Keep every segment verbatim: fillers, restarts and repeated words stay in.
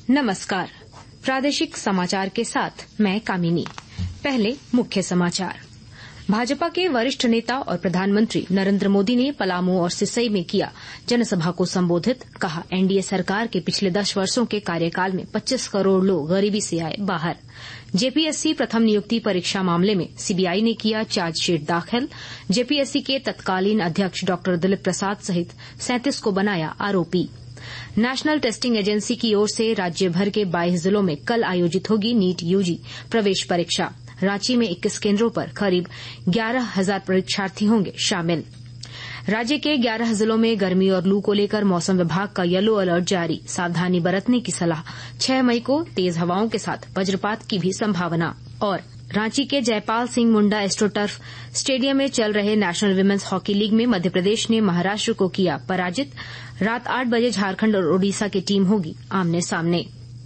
नमस्कार, प्रादेशिक समाचार के साथ मैं कामिनी। पहले मुख्य समाचार। भाजपा के वरिष्ठ नेता और प्रधानमंत्री नरेंद्र मोदी ने पलामू और सिसई में किया जनसभा को संबोधित। कहा, एनडीए सरकार के पिछले दस वर्षों के कार्यकाल में पच्चीस करोड़ लोग गरीबी से आए बाहर। जेपीएससी प्रथम नियुक्ति परीक्षा मामले में सीबीआई ने किया चार्जशीट दाखिल। जेपीएससी के तत्कालीन अध्यक्ष डॉ दिलीप प्रसाद सहित सैंतीस को बनाया आरोपी। नेशनल टेस्टिंग एजेंसी की ओर से राज्य भर के बाईस जिलों में कल आयोजित होगी नीट यूजी प्रवेश परीक्षा। रांची में इक्कीस केन्द्रों पर करीब ग्यारह हजार परीक्षार्थी होंगे शामिल। राज्य के ग्यारह जिलों में गर्मी और लू को लेकर मौसम विभाग का येलो अलर्ट जारी। सावधानी बरतने की सलाह। छह मई को तेज हवाओं के साथ वज्रपात की भी संभावना। और रांची के जयपाल सिंह मुंडा एस्ट्रोटर्फ स्टेडियम में चल रहे नेशनल विमेंस हॉकी लीग में मध्यप्रदेश ने महाराष्ट्र को किया पराजित। रात आठ बजे झारखंड और ओडिशा की टीम होगी आमने सामने।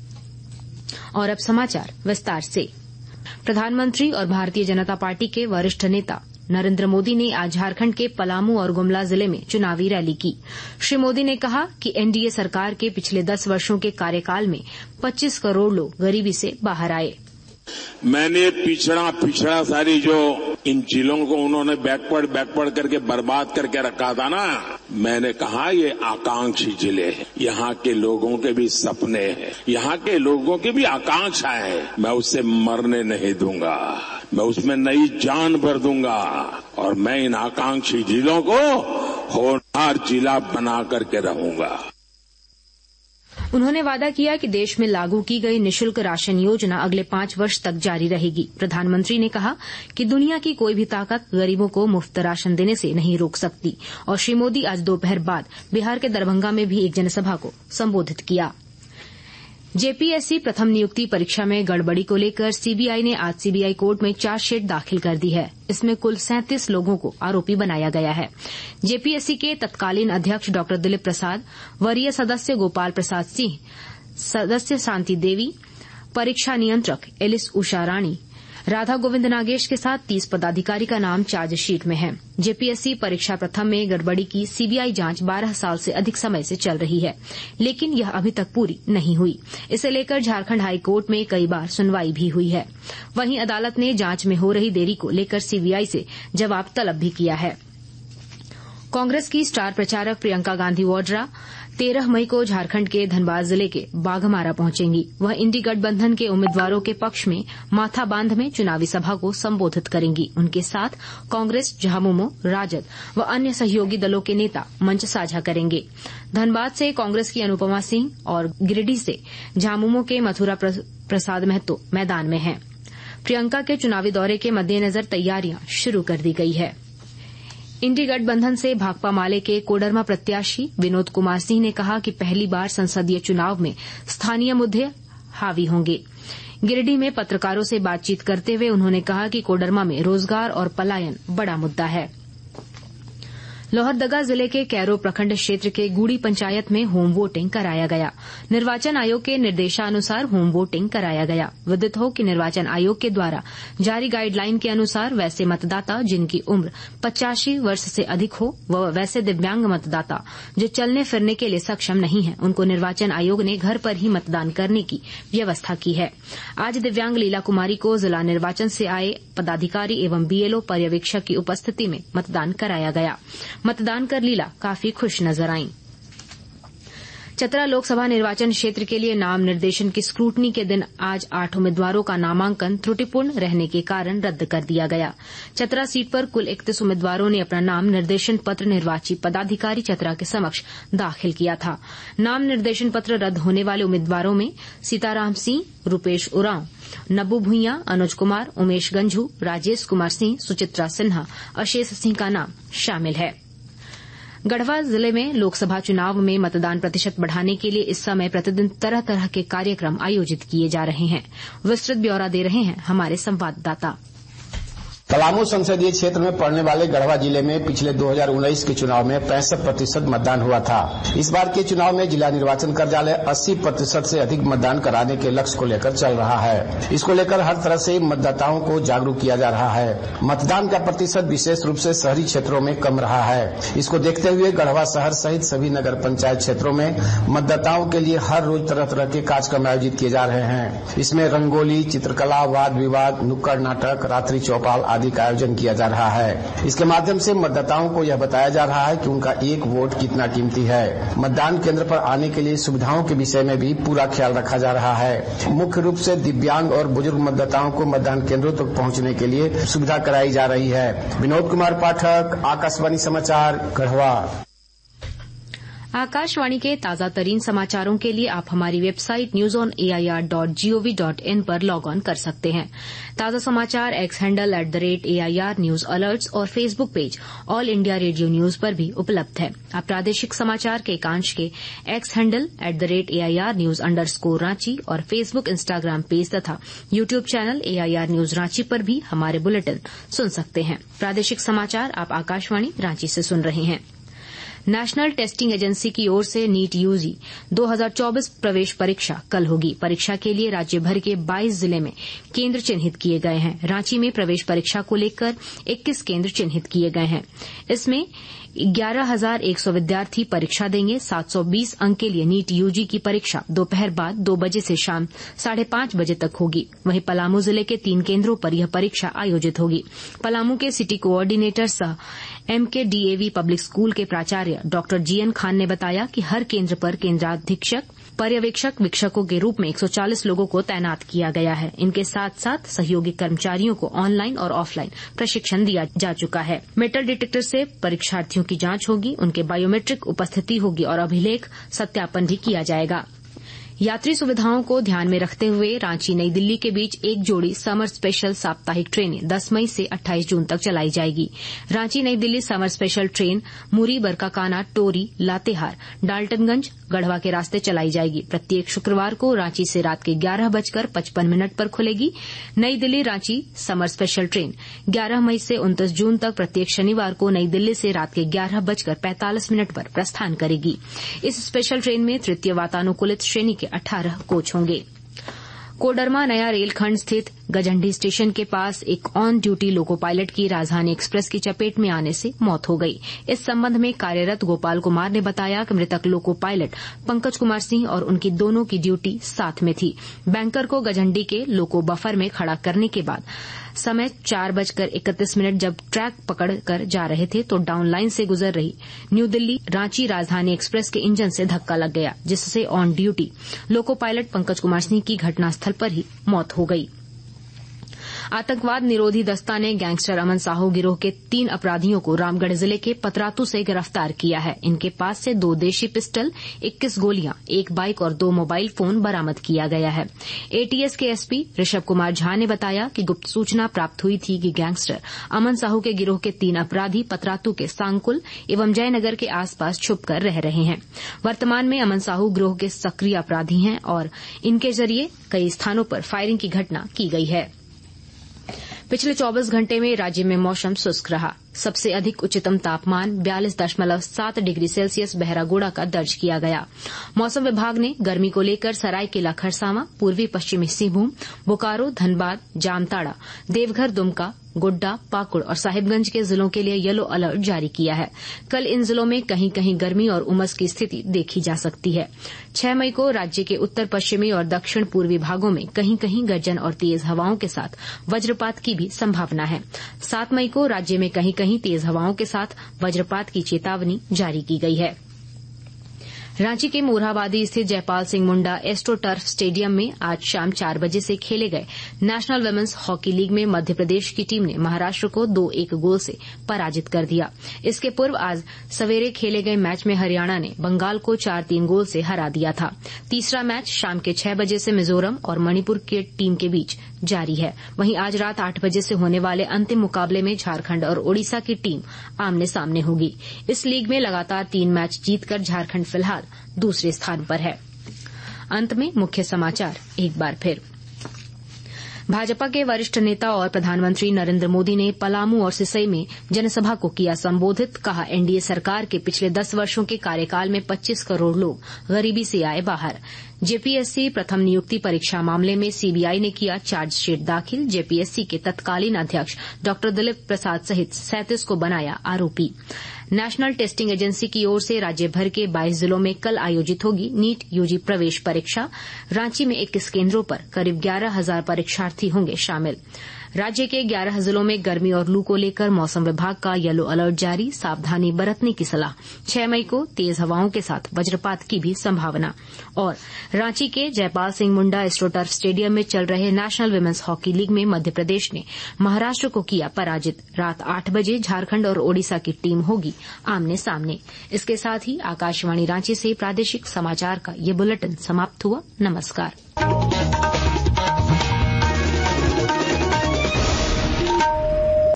और अब समाचार विस्तार से। प्रधानमंत्री और भारतीय जनता पार्टी के वरिष्ठ नेता नरेंद्र मोदी ने आज झारखंड के पलामू और गुमला जिले में चुनावी रैली की। श्री मोदी ने कहा कि एनडीए सरकार के पिछले दस वर्षों के कार्यकाल में पच्चीस करोड़ लोग गरीबी से बाहर आए। मैंने पिछड़ा पिछड़ा सारी जो इन जिलों को उन्होंने बैकवर्ड बैकवर्ड करके बर्बाद करके रखा था ना, मैंने कहा ये आकांक्षी जिले हैं। यहाँ के लोगों के भी सपने हैं, यहाँ के लोगों की भी आकांक्षाएं हैं। मैं उससे मरने नहीं दूंगा, मैं उसमें नई जान भर दूंगा और मैं इन आकांक्षी जिलों को होनहार जिला बना करके रहूंगा। उन्होंने वादा किया कि देश में लागू की गई निःशुल्क राशन योजना अगले पांच वर्ष तक जारी रहेगी। प्रधानमंत्री ने कहा कि दुनिया की कोई भी ताकत गरीबों को मुफ्त राशन देने से नहीं रोक सकती। और श्री मोदी आज दोपहर बाद बिहार के दरभंगा में भी एक जनसभा को संबोधित किया। जेपीएससी प्रथम नियुक्ति परीक्षा में गड़बड़ी को लेकर सीबीआई ने आज सीबीआई कोर्ट में चार्जशीट दाखिल कर दी है। इसमें कुल सैंतीस लोगों को आरोपी बनाया गया है। जेपीएससी के तत्कालीन अध्यक्ष डॉ दिलीप प्रसाद, वरीय सदस्य गोपाल प्रसाद सिंह, सदस्य शांति देवी, परीक्षा नियंत्रक एलिस उषा रानी, राधा गोविंद नागेश के साथ तीस पदाधिकारी का नाम चार्जशीट में है। जेपीएससी परीक्षा प्रथम में गड़बड़ी की सीबीआई जांच बारह साल से अधिक समय से चल रही है, लेकिन यह अभी तक पूरी नहीं हुई। इसे लेकर झारखंड हाईकोर्ट में कई बार सुनवाई भी हुई है। वहीं अदालत ने जांच में हो रही देरी को लेकर सीबीआई से जवाब तलब भी किया है। कांग्रेस की स्टार प्रचारक प्रियंका गांधी वाड्रा तेरह मई को झारखंड के धनबाद जिले के बाघमारा पहुंचेंगी। वह इंडी गठबंधन के उम्मीदवारों के पक्ष में माथा बांध में चुनावी सभा को संबोधित करेंगी। उनके साथ कांग्रेस, झामुमो, राजद व अन्य सहयोगी दलों के नेता मंच साझा करेंगे। धनबाद से कांग्रेस की अनुपमा सिंह और गिरिडीह से झामुमो के मथुरा प्रसाद महतो मैदान में हैं। प्रियंका के चुनावी दौरे के मद्देनजर तैयारियां शुरू कर दी गई है। इंडी गठबंधन से भाकपा माले के कोडरमा प्रत्याशी विनोद कुमार सिंह ने कहा कि पहली बार संसदीय चुनाव में स्थानीय मुद्दे हावी होंगे। गिरिडीह में पत्रकारों से बातचीत करते हुए उन्होंने कहा कि कोडरमा में रोजगार और पलायन बड़ा मुद्दा है। लोहरदगा जिले के कैरो प्रखंड क्षेत्र के गुड़ी पंचायत में होम वोटिंग कराया गया। निर्वाचन आयोग के निर्देशानुसार होम वोटिंग कराया गया। विदित हो कि निर्वाचन आयोग के द्वारा जारी गाइडलाइन के अनुसार वैसे मतदाता जिनकी उम्र पचासी वर्ष से अधिक हो व वैसे दिव्यांग मतदाता जो चलने फिरने के लिए सक्षम नहीं है, उनको निर्वाचन आयोग ने घर पर ही मतदान करने की व्यवस्था की है। आज दिव्यांग लीला कुमारी को जिला निर्वाचन से आए पदाधिकारी एवं बीएलओ पर्यवेक्षक की उपस्थिति में मतदान कराया गया। मतदान कर लीला काफी खुश नजर आईं। चतरा लोकसभा निर्वाचन क्षेत्र के लिए नाम निर्देशन की स्क्रूटनी के दिन आज आठ उम्मीदवारों का नामांकन त्रुटिपूर्ण रहने के कारण रद्द कर दिया गया। चतरा सीट पर कुल इकतीस उम्मीदवारों ने अपना नाम निर्देशन पत्र निर्वाची पदाधिकारी चतरा के समक्ष दाखिल किया था। नाम निर्देशन पत्र रद्द होने वाले उम्मीदवारों में सीताराम सिंह, रूपेश उरांव, नब्बू भुइयां, अनुज कुमार, उमेश गंझू, राजेश कुमार सिंह, सुचित्रा सिन्हा, अशेष सिंह का नाम शामिल है। गढ़वा जिले में लोकसभा चुनाव में मतदान प्रतिशत बढ़ाने के लिए इस समय प्रतिदिन तरह तरह के कार्यक्रम आयोजित किए जा रहे हैं। विस्तृत ब्यौरा दे रहे हैं हमारे संवाददाता। पलामू संसदीय क्षेत्र में पड़ने वाले गढ़वा जिले में पिछले दो हज़ार उन्नीस के चुनाव में पैंसठ प्रतिशत मतदान हुआ था। इस बार के चुनाव में जिला निर्वाचन कार्यालय अस्सी प्रतिशत से अधिक मतदान कराने के लक्ष्य को लेकर चल रहा है। इसको लेकर हर तरह से मतदाताओं को जागरूक किया जा रहा है। मतदान का प्रतिशत विशेष रूप से शहरी क्षेत्रों में कम रहा है। इसको देखते हुए गढ़वा शहर सहित सभी नगर पंचायत क्षेत्रों में मतदाताओं के लिए हर रोज तरह तरह के कार्यक्रम आयोजित किए जा रहे हैं। इसमें रंगोली, चित्रकला, वाद विवाद, नुक्कड़ नाटक, रात्रि चौपाल आदि का आयोजन किया जा रहा है। इसके माध्यम से मतदाताओं को यह बताया जा रहा है कि उनका एक वोट कितना कीमती है। मतदान केंद्र पर आने के लिए सुविधाओं के विषय में भी पूरा ख्याल रखा जा रहा है। मुख्य रूप से दिव्यांग और बुजुर्ग मतदाताओं को मतदान केंद्रों तक पहुंचने के लिए सुविधा कराई जा रही है। विनोद कुमार पाठक, आकाशवाणी समाचार, गढ़वा। आकाशवाणी के ताजा तरीन समाचारों के लिए आप हमारी website news on A I R dot G O V dot in पर लॉग ऑन कर सकते हैं। ताजा समाचार X handle at the rate A I R news alerts और Facebook page All India Radio news पर भी उपलब्ध है। आप प्रादेशिक समाचार के एकांश के X handle at the rate A I R news underscore स्कोर रांची और फेसबुक, इंस्टाग्राम पेज तथा YouTube channel A I R news Ranchi पर भी हमारे बुलेटिन सुन सकते हैं। प्रादेशिक समाचार आप आकाशवाणी रांची से सुन रहे हैं। नेशनल टेस्टिंग एजेंसी की ओर से नीट यूजी दो हज़ार चौबीस प्रवेश परीक्षा कल होगी। परीक्षा के लिए राज्य भर के बाईस जिले में केंद्र चिन्हित किए गए हैं। रांची में प्रवेश परीक्षा को लेकर इक्कीस केंद्र चिन्हित किए गए हैं। इसमें ग्यारह हजार एक सौ विद्यार्थी परीक्षा देंगे। सात सौ बीस अंक के लिए नीट यूजी की परीक्षा दोपहर बाद दो बजे से शाम साढ़े पांच बजे तक होगी। वहीं पलामू जिले के तीन केंद्रों पर यह परीक्षा आयोजित होगी। पलामू के सिटी कोऑर्डिनेटर सह M K D A V public school के प्राचार्य डॉक्टर जी एन खान ने बताया कि हर केंद्र पर केंद्राधीक्षक, पर्यवेक्षक, वीक्षकों के रूप में एक सौ चालीस लोगों को तैनात किया गया है। इनके साथ साथ सहयोगी कर्मचारियों को ऑनलाइन और ऑफलाइन प्रशिक्षण दिया जा चुका है। मेटल डिटेक्टर से परीक्षार्थियों की जांच होगी, उनके बायोमेट्रिक उपस्थिति होगी और अभिलेख सत्यापन भी किया जाएगा। यात्री सुविधाओं को ध्यान में रखते हुए रांची नई दिल्ली के बीच एक जोड़ी समर स्पेशल साप्ताहिक ट्रेनें दस मई से अट्ठाईस जून तक चलाई जाएगी। Ranchi New Delhi summer special train Muri, Barkakana, Tori, Latehar, Daltonganj, Garhwa के रास्ते चलाई जाएगी। प्रत्येक शुक्रवार को रांची से रात के ग्यारह बजकर पचपन मिनट पर खुलेगी। New Delhi Ranchi summer special train ग्यारह मई से उनतीस जून तक प्रत्येक शनिवार को नई दिल्ली से रात के ग्यारह बजकर पैंतालीस मिनट पर प्रस्थान करेगी। इस स्पेशल ट्रेन में तृतीय वातानुकूलित श्रेणी अठारह कोच होंगे। कोडरमा नया रेलखंड स्थित गजंडी स्टेशन के पास एक ऑन ड्यूटी लोको पायलट की राजधानी एक्सप्रेस की चपेट में आने से मौत हो गई। इस संबंध में कार्यरत गोपाल कुमार ने बताया कि मृतक लोको पायलट पंकज कुमार सिंह और उनकी दोनों की ड्यूटी साथ में थी। बैंकर को गजंडी के लोको बफर में खड़ा करने के बाद समय चार बजकर इकतीस मिनट जब ट्रैक पकड़कर जा रहे थे तो डाउन लाइन से गुजर रही न्यू दिल्ली रांची राजधानी एक्सप्रेस के इंजन से धक्का लग गया, जिससे on duty loco pilot Pankaj Kumar Singh की घटनास्थल पर ही मौत हो गई। आतंकवाद निरोधी दस्ता ने गैंगस्टर अमन साहू गिरोह के तीन अपराधियों को रामगढ़ जिले के पतरातू से गिरफ्तार किया है। इनके पास से दो देशी पिस्टल, इक्कीस गोलियां, एक बाइक और दो मोबाइल फोन बरामद किया गया है। एटीएस के एसपी ऋषभ कुमार झा ने बताया कि गुप्त सूचना प्राप्त हुई थी कि गैंगस्टर अमन साहू के गिरोह के तीन अपराधी पतरातू के सांकुल एवं जयनगर के आसपास छुपकर रह रहे हैं। वर्तमान में अमन साहू गिरोह के सक्रिय अपराधी हैं और इनके जरिए कई स्थानों पर फायरिंग की घटना की गई है। पिछले चौबीस घंटे में राज्य में मौसम शुष्क रहा। सबसे अधिक उच्चतम तापमान बयालीस दशमलव सात डिग्री सेल्सियस बहरागोड़ा का दर्ज किया गया। मौसम विभाग ने गर्मी को लेकर सरायकेला खरसावां, पूर्वी पश्चिमी सिंहभूम, बोकारो, धनबाद, जामताड़ा, देवघर, दुमका, गोड्डा, पाकुड़ और साहिबगंज के जिलों के लिए येलो अलर्ट जारी किया है। कल इन जिलों में कहीं कहीं गर्मी और उमस की स्थिति देखी जा सकती है। छह मई को राज्य के उत्तर पश्चिमी और दक्षिण पूर्वी भागों में कहीं कहीं गर्जन और तेज हवाओं के साथ वज्रपात की भी संभावना है। सात मई को राज्य में कहीं कहीं तेज हवाओं के साथ वज्रपात की चेतावनी जारी की गई है। रांची के मोरहाबादी स्थित Jaipal Singh Munda astroturf stadium में आज शाम चार बजे से खेले गए नेशनल वुमेन्स हॉकी लीग में मध्य प्रदेश की टीम ने महाराष्ट्र को दो एक गोल से पराजित कर दिया। इसके पूर्व आज सवेरे खेले गए मैच में हरियाणा ने बंगाल को चार तीन गोल से हरा दिया था। तीसरा मैच शाम के छह बजे से मिजोरम और मणिपुर की टीम के बीच जारी है। वहीं आज रात आठ बजे से होने वाले अंतिम मुकाबले में झारखंड और ओडिशा की टीम आमने सामने होगी। इस लीग में लगातार तीन मैच जीतकर झारखंड फिलहाल दूसरे स्थान पर है। अंत में मुख्य समाचार एक बार फिर। भाजपा के वरिष्ठ नेता और प्रधानमंत्री नरेंद्र मोदी ने पलामू और सिसई में जनसभा को किया संबोधित। कहा, एनडीए सरकार के पिछले दस वर्षों के कार्यकाल में पच्चीस करोड़ लोग गरीबी से आए बाहर। जेपीएससी प्रथम नियुक्ति परीक्षा मामले में सीबीआई ने किया चार्जशीट दाखिल। जेपीएससी के तत्कालीन अध्यक्ष डॉ दिलीप प्रसाद सहित सैंतीस को बनाया आरोपी। नेशनल टेस्टिंग एजेंसी की ओर से राज्य भर के बाईस जिलों में कल आयोजित होगी नीट यूजी प्रवेश परीक्षा। रांची में इक्कीस केन्द्रों पर करीब ग्यारह हजार परीक्षार्थी होंगे शामिल। राज्य के ग्यारह जिलों में गर्मी और लू को लेकर मौसम विभाग का येलो अलर्ट जारी। सावधानी बरतने की सलाह। छह मई को तेज हवाओं के साथ वज्रपात की भी संभावना। और रांची के जयपाल सिंह मुंडा एस्ट्रोटर्फ स्टेडियम में चल रहे नेशनल विमेंस हॉकी लीग में मध्यप्रदेश ने महाराष्ट्र को किया पराजित। रात आठ बजे झारखंड और ओडिशा की टीम होगी आमने सामने। इसके साथ ही आकाशवाणी रांची से प्रादेशिक समाचार का ये बुलेटिन समाप्त हुआ। नमस्कार।